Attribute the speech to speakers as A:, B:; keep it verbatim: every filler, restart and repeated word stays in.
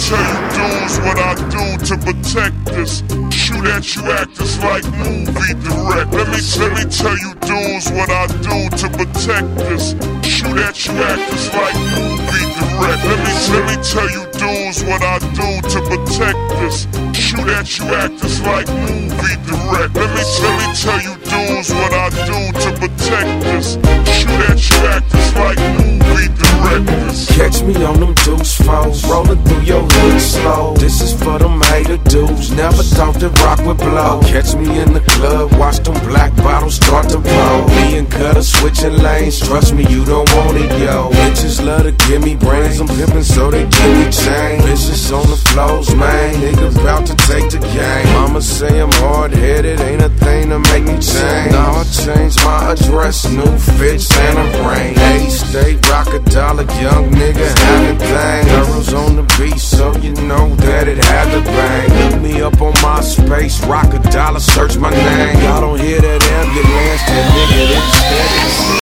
A: tell you dudes what I do to protect this. Shoot at you actors like movie direct. Let me, let me tell you dudes what I do to protect this. Shoot at you actors like movie direct. Let me, let me tell you dudes what I do to protect this. Shoot at you actors like movie direct. Let me, let me tell you dudes what I do to protect this. Shoot at you actors like movie directors.
B: Catch me on them deuce foes, rolling through your hood slow. This is for them hater dudes, never thought that rock would blow. Catch me in the club, watch them black bottles start to blow. Me and Cutter switching lanes, trust me, you don't want it, yo. Bitches love to give me brains, I'm pimping so they give me chain. Bitches on the floors, man, niggas about to take the game. Mama say I'm hard-headed, ain't a thing to make me change. Now I changed my address, new fit, Santa rain. A-State, rock a dollar, young nigga having things. Girls on the beat, so you know that it had to bang. Look me up on MySpace, rock a dollar, search my name. Y'all don't hear that